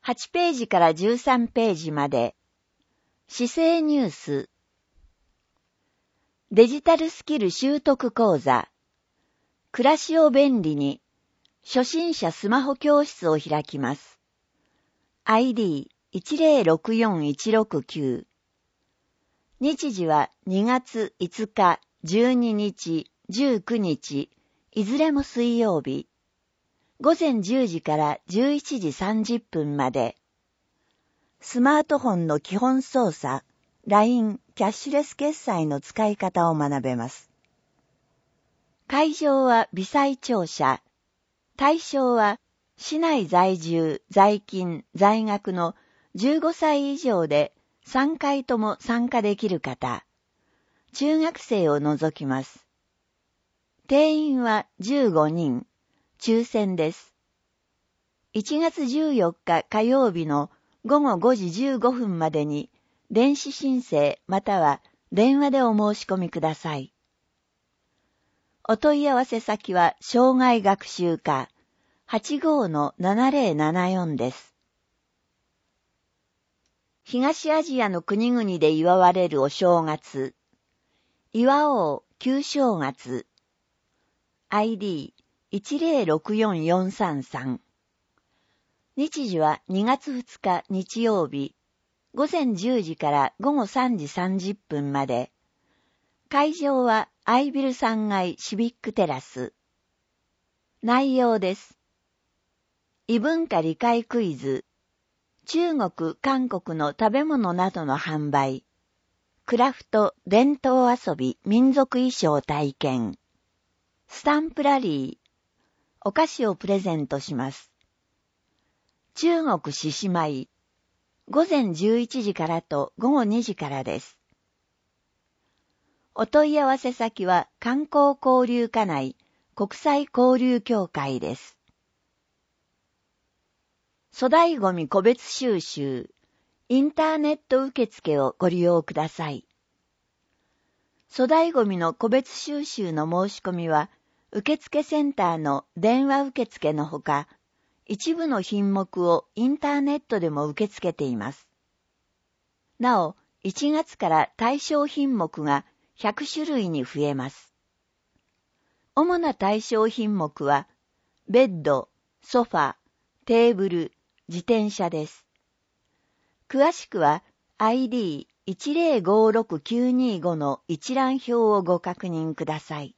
8ページから13ページまで、市政ニュース、デジタルスキル習得講座、暮らしを便利に、初心者スマホ教室を開きます。ID1064-169。日時は2月5日、12日、19日、いずれも水曜日。午前10時から11時30分まで。スマートフォンの基本操作、LINE、キャッシュレス決済の使い方を学べます。会場は微細庁舎。対象は市内在住、在勤、在学の15歳以上で3回とも参加できる方。中学生を除きます。定員は15人。抽選です。1月14日火曜日の午後5時15分までに電子申請または電話でお申し込みください。お問い合わせ先は障害学習課 85-7074 です。東アジアの国々で祝われるお正月。祝おう旧正月。ID1064-433。日時は2月2日日曜日、午前10時から午後3時30分まで。会場はアイビル3階シビックテラス。内容です。異文化理解クイズ。中国、韓国の食べ物などの販売。クラフト、伝統遊び、民族衣装体験。スタンプラリー。お菓子をプレゼントします。中国獅子舞。午前11時からと午後2時からです。お問い合わせ先は観光交流課内国際交流協会です。粗大ごみ個別収集、インターネット受付をご利用ください。粗大ごみの個別収集の申し込みは、受付センターの電話受付のほか、一部の品目をインターネットでも受け付けています。なお、1月から対象品目が100種類に増えます。主な対象品目は、ベッド、ソファ、テーブル、自転車です。詳しくは ID1056-925 の一覧表をご確認ください。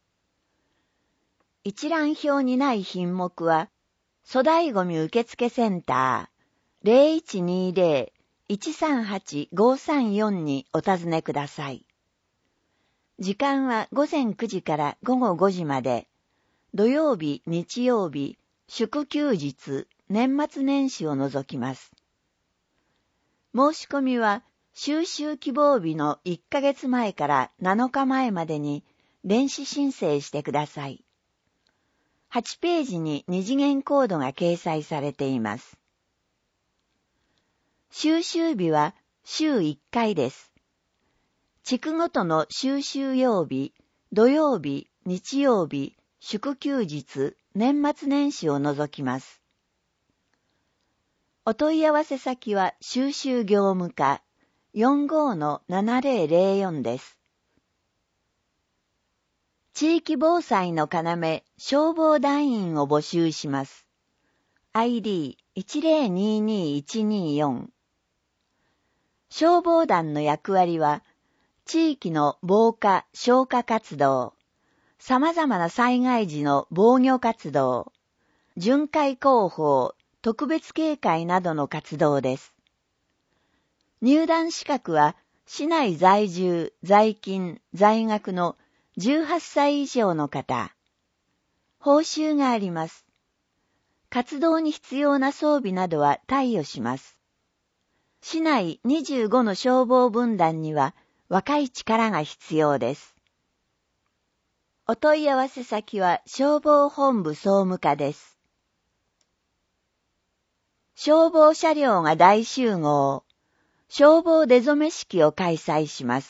一覧表にない品目は、粗大ごみ受付センター 0120-138-534 にお尋ねください。時間は午前9時から午後5時まで、土曜日、日曜日、祝休日、年末年始を除きます。申し込みは、収集希望日の1ヶ月前から7日前までに電子申請してください。8ページに2次元コードが掲載されています。収集日は週1回です。地区ごとの収集曜日、土曜日、日曜日、祝休日、年末年始を除きます。お問い合わせ先は収集業務課 45-7004 です。地域防災の要、消防団員を募集します。ID1022-124。消防団の役割は、地域の防火・消火活動、様々な災害時の防御活動、巡回広報、特別警戒などの活動です。入団資格は、市内在住、在勤、在学の18歳以上の方。報酬があります。活動に必要な装備などは貸与します。市内25の消防分団には若い力が必要です。お問い合わせ先は消防本部総務課です。消防車両が大集合。消防出初め式を開催します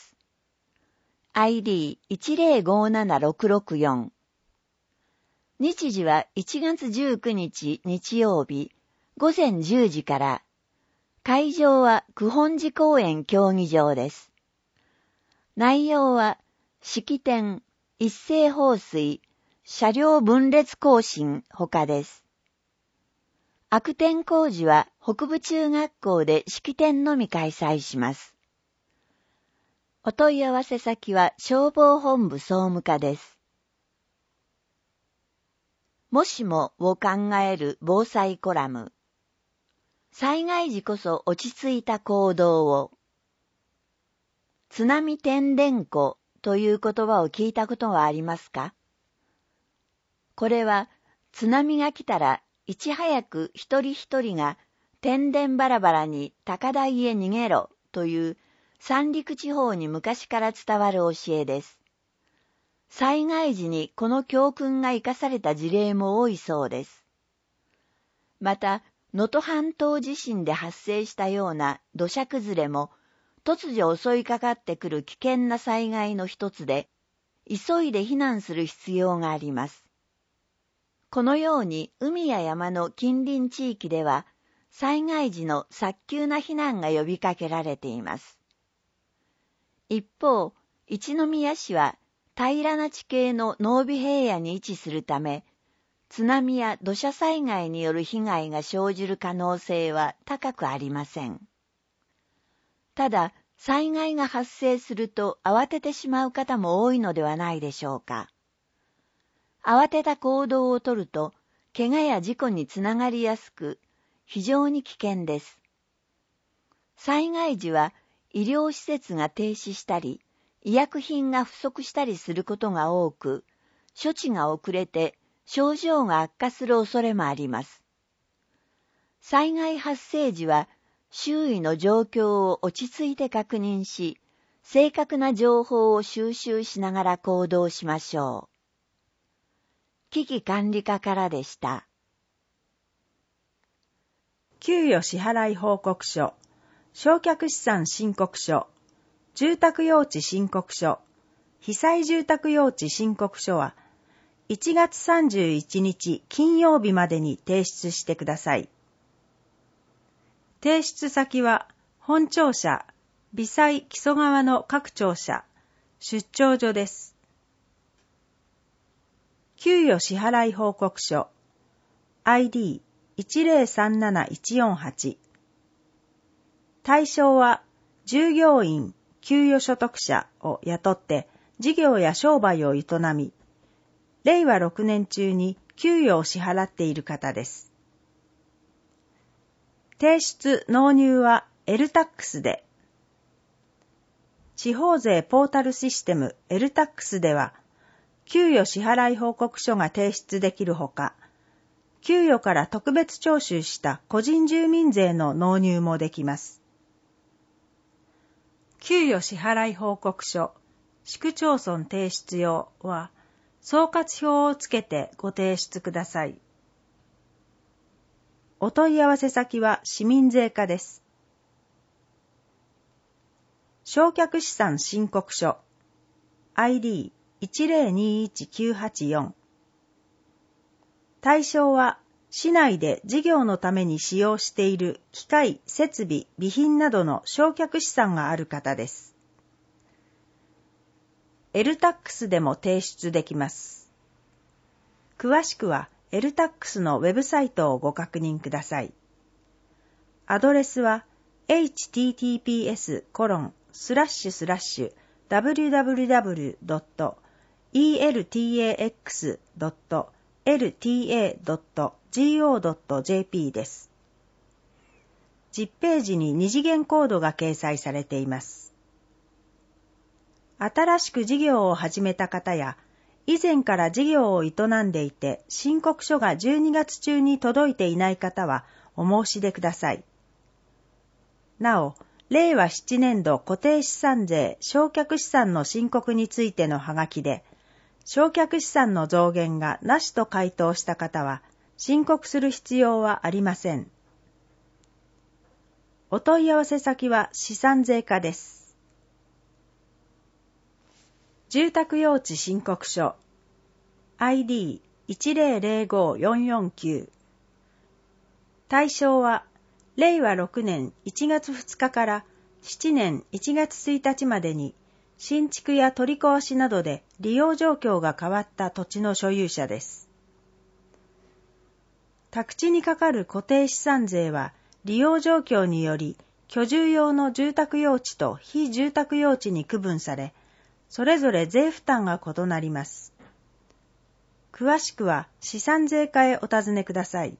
。ID1057-664。日時は1月19日日曜日、 午前10時から、会場は九本寺公園競技場です。内容は、式典、一斉放水、車両分列行進他です。悪天候時は北部中学校で式典のみ開催します。お問い合わせ先は消防本部総務課です。もしもを考える防災コラム。災害時こそ落ち着いた行動を。津波て伝湖という言葉を聞いたことはありますか？これは津波が来たらいち早く一人一人が天伝バラバラに高台へ逃げろという三陸地方に昔から伝わる教えです。災害時にこの教訓が生かされた事例も多いそうです。また、能登半島地震で発生したような土砂崩れも突如襲いかかってくる危険な災害の一つで、急いで避難する必要があります。このように海や山の近隣地域では、災害時の早急な避難が呼びかけられています。一方、一宮市は平らな地形の濃尾平野に位置するため、津波や土砂災害による被害が生じる可能性は高くありません。ただ、災害が発生すると慌ててしまう方も多いのではないでしょうか。慌てた行動をとると、怪我や事故につながりやすく、非常に危険です。災害時は、医療施設が停止したり、医薬品が不足したりすることが多く、処置が遅れて症状が悪化する恐れもあります。災害発生時は、周囲の状況を落ち着いて確認し、正確な情報を収集しながら行動しましょう。危機管理課からでした。 給与支払い報告書、償却資産申告書、住宅用地申告書、被災住宅用地申告書は、1月31日金曜日までに提出してください。提出先は、本庁舎、微災木曽川の各庁舎、出張所です。給与支払い報告書 ID1037148 対象は従業員、給与所得者を雇って事業や商売を営み、令和6年中に給与を支払っている方です。提出納入は LTAX で、地方税ポータルシステム LTAX では、給与支払い報告書が提出できるほか、給与から特別徴収した個人住民税の納入もできます。給与支払い報告書、市区町村提出用は、総括表をつけてご提出ください。お問い合わせ先は市民税課です。償却資産申告書 ID1021984 対象は市内で事業のために使用している機械、設備、備品などの償却資産がある方です。LTAX でも提出できます。詳しくはLTAX のウェブサイトをご確認ください。アドレスは https://www.eltax.lta.go.jp です。10ページに2次元コードが掲載されています。新しく事業を始めた方や、以前から事業を営んでいて、申告書が12月中に届いていない方は、お申し出ください。なお、令和7年度固定資産税償却資産の申告についてのはがきで、償却資産の増減がなしと回答した方は、申告する必要はありません。お問い合わせ先は資産税課です。住宅用地申告書 ID1005449 対象は、令和6年1月2日から7年1月1日までに、新築や取り壊しなどで利用状況が変わった土地の所有者です。宅地にかかる固定資産税は、利用状況により、居住用の住宅用地と非住宅用地に区分され、それぞれ税負担が異なります。詳しくは資産税課へお尋ねください。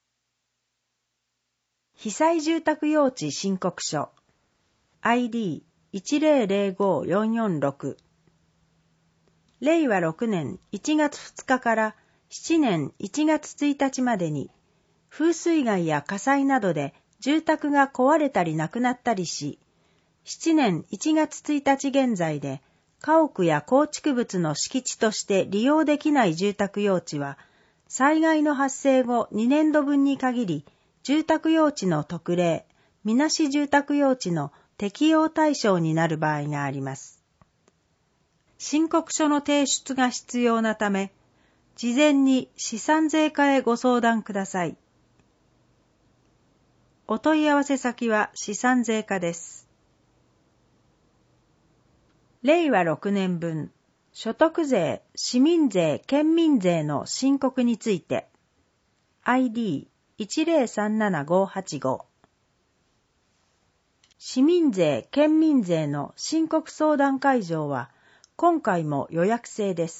被災住宅用地申告書 ID1005446 令和6年1月2日から7年1月1日までに風水害や火災などで住宅が壊れたりなくなったりし、7年1月1日現在で家屋や構築物の敷地として利用できない住宅用地は、災害の発生後2年度分に限り、住宅用地の特例、みなし住宅用地の適用対象になる場合があります。申告書の提出が必要なため、事前に資産税課へご相談ください。お問い合わせ先は資産税課です。令和6年分、所得税、市民税、県民税の申告について、ID1037585 市民税、県民税の申告相談会場は、今回も予約制です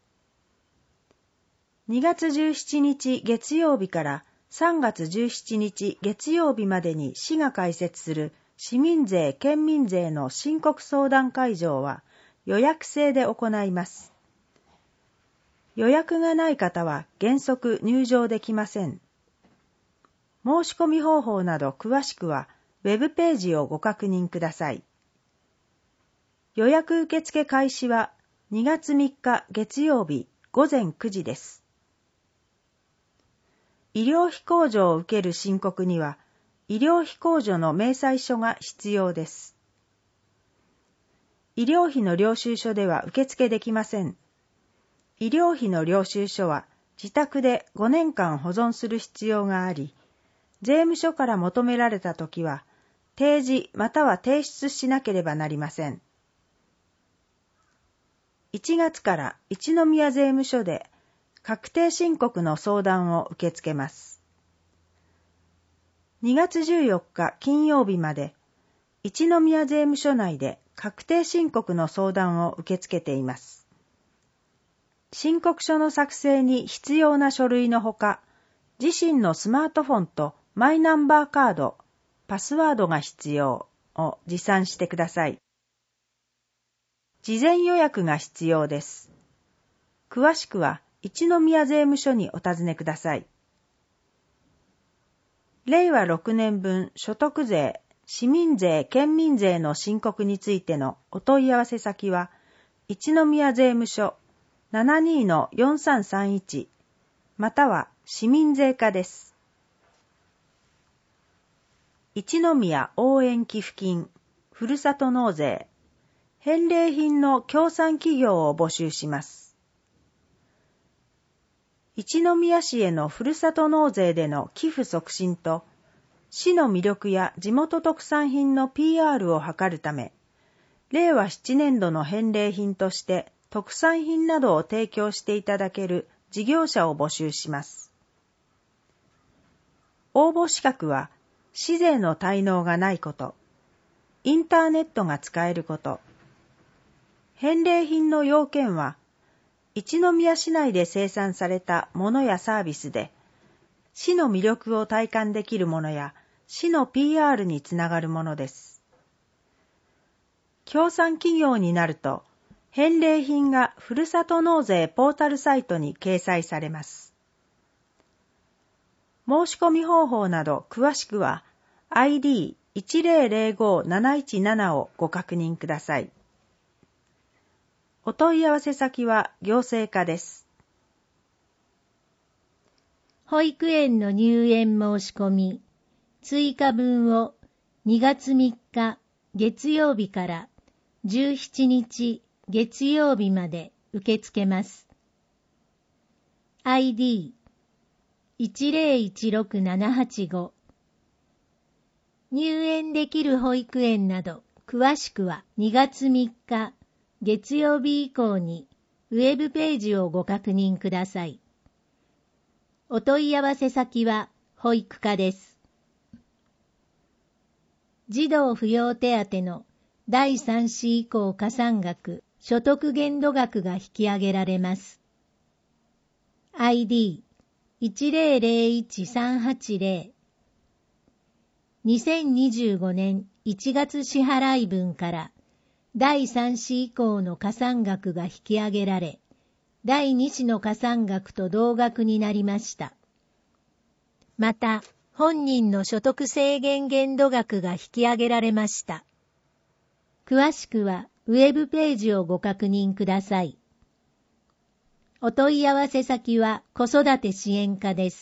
。2月17日月曜日から3月17日月曜日までに市が開設する市民税・県民税の申告相談会場は予約制で行います。予約がない方は原則入場できません。申し込み方法など詳しくはウェブページをご確認ください。予約受付開始は2月3日月曜日午前9時です。医療費控除を受ける申告には、医療費控除の明細書が必要です。医療費の領収書では受付できません。医療費の領収書は自宅で5年間保存する必要があり、税務署から求められたときは、提示または提出しなければなりません。1月から一宮税務署で確定申告の相談を受け付けます。2月14日金曜日まで、一宮税務署内で確定申告の相談を受け付けています。申告書の作成に必要な書類のほか、自身のスマートフォンとマイナンバーカード、パスワードが必要を持参してください。事前予約が必要です。詳しくは一宮税務署にお尋ねください。令和6年分所得税、市民税、県民税の申告についてのお問い合わせ先は、一宮税務署 72-4331 または市民税課です。一宮応援寄付金、ふるさと納税、返礼品の協賛企業を募集します。一宮市へのふるさと納税での寄付促進と、市の魅力や地元特産品の PR を図るため、令和7年度の返礼品として特産品などを提供していただける事業者を募集します。応募資格は、市税の滞納がないこと、インターネットが使えること、返礼品の要件は、一宮市内で生産されたものやサービスで、市の魅力を体感できるものや、市の PR につながるものです。協賛企業になると、返礼品がふるさと納税ポータルサイトに掲載されます。申し込み方法など詳しくは、ID1005717 をご確認ください。お問い合わせ先は行政課です。 保育園の入園申し込み、追加分を2月3日月曜日から17日月曜日まで受け付けます。ID 1016785。入園できる保育園など、詳しくは2月3日月曜日以降にウェブページをご確認ください。お問い合わせ先は保育課です。児童扶養手当の第3子以降加算額、所得限度額が引き上げられます。ID1001380 2025年1月支払い分から第3子以降の加算額が引き上げられ、第2子の加算額と同額になりました。また、本人の所得制限限度額が引き上げられました。詳しくはウェブページをご確認ください。お問い合わせ先は子育て支援課です。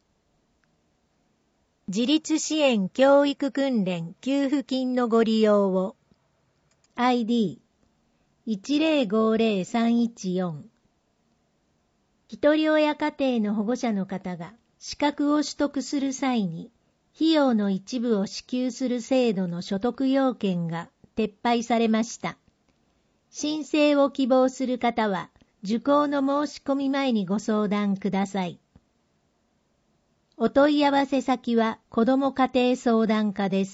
自立支援教育訓練給付金のご利用を ID1050314 一人親家庭の保護者の方が資格を取得する際に費用の一部を支給する制度の所得要件が撤廃されました。申請を希望する方は受講の申し込み前にご相談ください。お問い合わせ先は子ども家庭相談課です。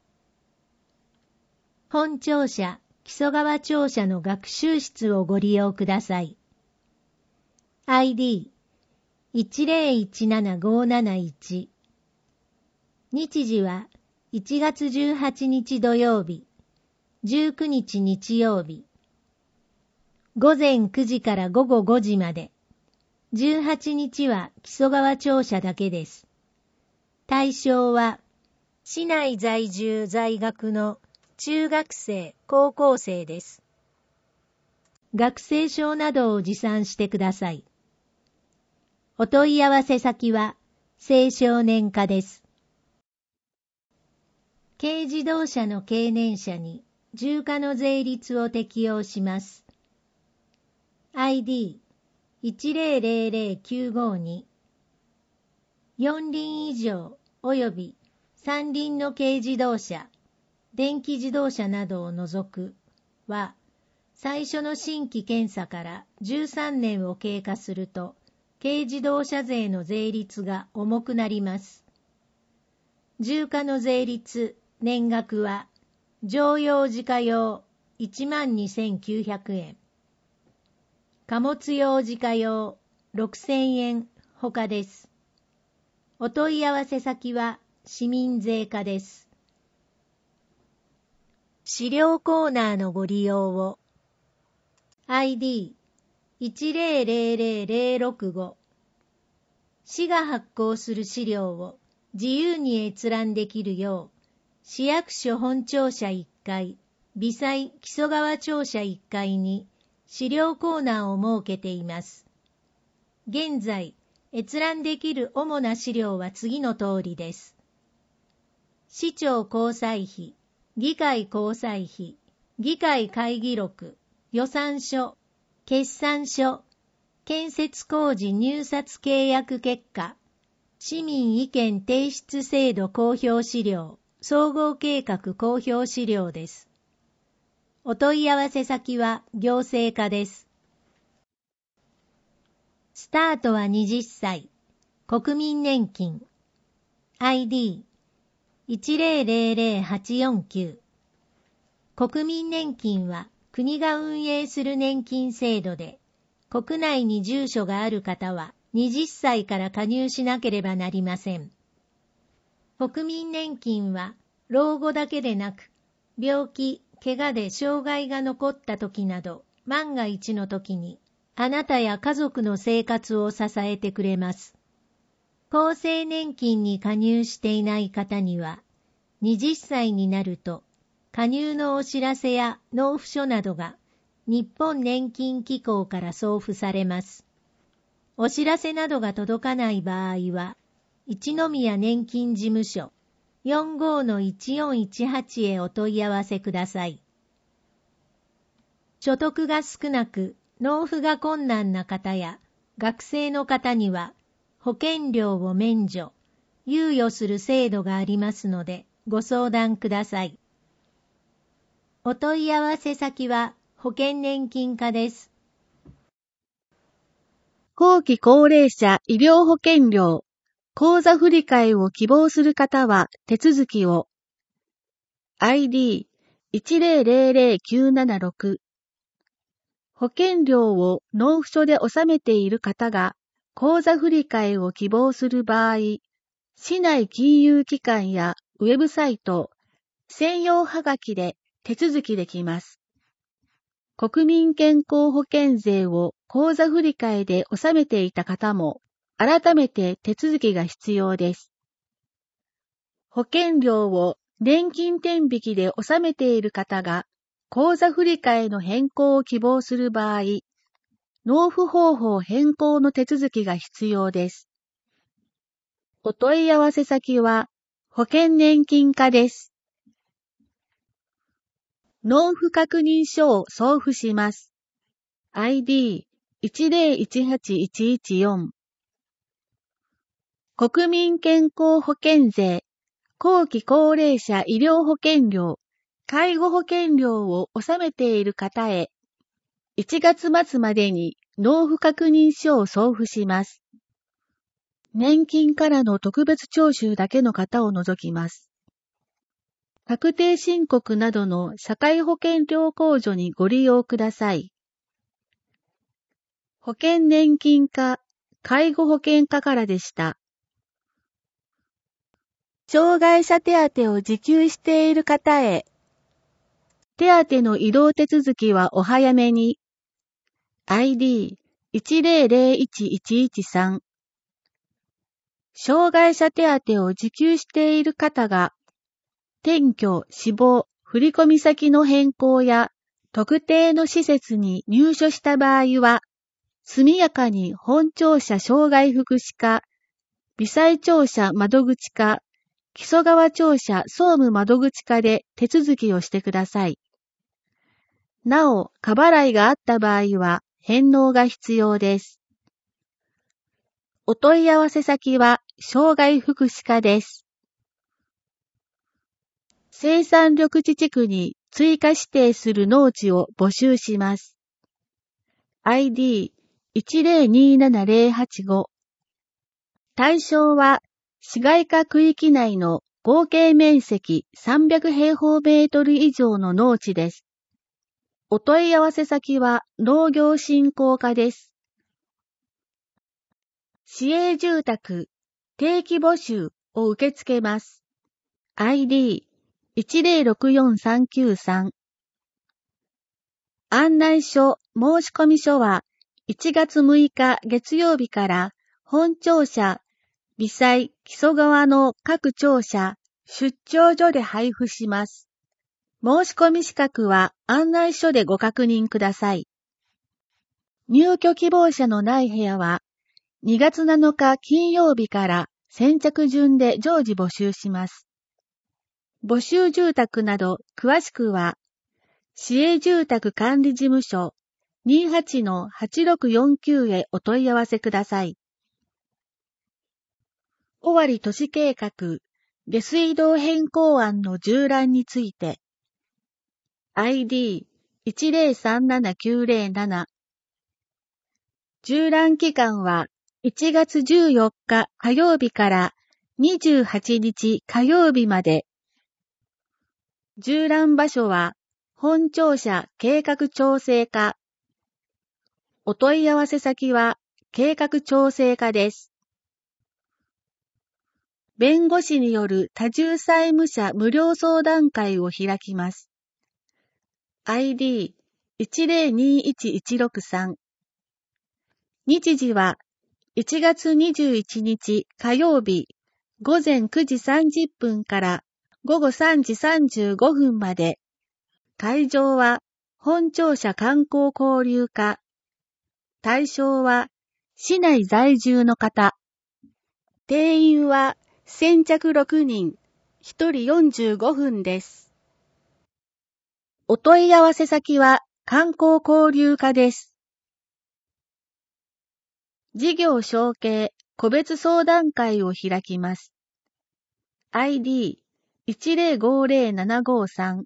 本庁舎、木曽川庁舎の学習室をご利用ください。ID1017571 日時は1月18日土曜日、19日日曜日、午前9時から午後5時まで。18日は木曽川庁舎だけです。対象は、市内在住在学の中学生、高校生です。学生証などを持参してください。お問い合わせ先は、青少年課です。軽自動車の経年者に重課の税率を適用します。ID1000952 4輪以上及び3輪の軽自動車、電気自動車などを除くは、最初の新規検査から13年を経過すると、軽自動車税の税率が重くなります。重課の税率、年額は、乗用自家用 12,900 円。貨物用自家用 6,000 円ほかです。お問い合わせ先は市民税課です。資料コーナーのご利用を ID1000065 市が発行する資料を自由に閲覧できるよう市役所本庁舎1階、微細木曽川庁舎1階に資料コーナーを設けています。現在、閲覧できる主な資料は次の通りです。市長交際費、議会交際費、議会会議録、予算書、決算書、建設工事入札契約結果、市民意見提出制度公表資料、総合計画公表資料です。お問い合わせ先は行政課です。スタートは20歳。国民年金。ID1000849。国民年金は国が運営する年金制度で、国内に住所がある方は20歳から加入しなければなりません。国民年金は老後だけでなく、病気、怪我で障害が残った時など、万が一の時に、あなたや家族の生活を支えてくれます。厚生年金に加入していない方には、20歳になると、加入のお知らせや納付書などが、日本年金機構から送付されます。お知らせなどが届かない場合は、一宮年金事務所、45-1418へお問い合わせください。所得が少なく納付が困難な方や学生の方には保険料を免除、猶予する制度がありますので、ご相談ください。お問い合わせ先は保険年金課です。 後期高齢者医療保険料、口座振替を希望する方は手続きを。ID1000976 保険料を納付書で納めている方が口座振替を希望する場合、市内金融機関やウェブサイト、専用はがきで手続きできます。国民健康保険税を口座振替で納めていた方も、改めて手続きが必要です。保険料を年金天引きで納めている方が、口座振替の変更を希望する場合、納付方法変更の手続きが必要です。お問い合わせ先は、保険年金課です。納付確認書を送付します。ID1018114 国民健康保険税、後期高齢者医療保険料、介護保険料を納めている方へ、1月末までに納付確認書を送付します。年金からの特別徴収だけの方を除きます。確定申告などの社会保険料控除にご利用ください。保険年金課、介護保険課からでした。障害者手当を受給している方へ、手当の移動手続きはお早めに。ID1001113 障害者手当を受給している方が、転居、死亡、振込先の変更や特定の施設に入所した場合は、速やかに本庁舎障害福祉課、微細庁舎窓口課、木曽川庁舎総務窓口課で手続きをしてください。なお、過払いがあった場合は返納が必要です。お問い合わせ先は障害福祉課です。生産緑地地区に追加指定する農地を募集します。ID1027085 対象は市街化区域内の合計面積300平方メートル以上の農地です。お問い合わせ先は農業振興課です。市営住宅定期募集を受け付けます。ID1064393 案内書申込書は1月6日月曜日から本庁舎、微細、木曽川の各庁舎、出張所で配布します。申込資格は案内書でご確認ください。入居希望者のない部屋は2月7日金曜日から先着順で常時募集します。募集住宅など詳しくは、市営住宅管理事務所 28-8649 へお問い合わせください。尾張都市計画下水道変更案の縦覧について、ID1037907 縦覧期間は1月14日火曜日から28日火曜日まで。縦覧場所は本庁舎計画調整課。お問い合わせ先は計画調整課です。弁護士による多重債務者無料相談会を開きます。ID1021163 日時は1月21日火曜日午前9時30分から午後3時35分まで。会場は本庁舎観光交流課。対象は市内在住の方。定員は先着6人、1人45分です。お問い合わせ先は観光交流課です。事業承継個別相談会を開きます。ID10507553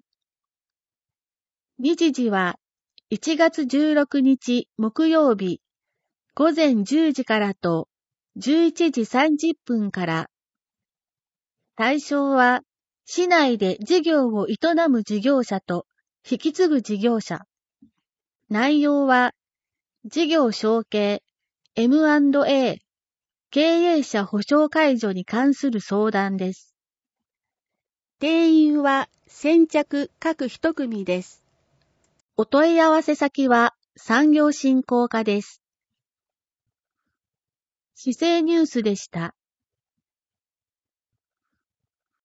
日時は1月16日木曜日午前10時からと11時30分から。対象は市内で事業を営む事業者と引き継ぐ事業者。内容は事業承継、M&A、経営者保証解除に関する相談です。定員は先着各一組です。お問い合わせ先は産業振興課です。市政ニュースでした。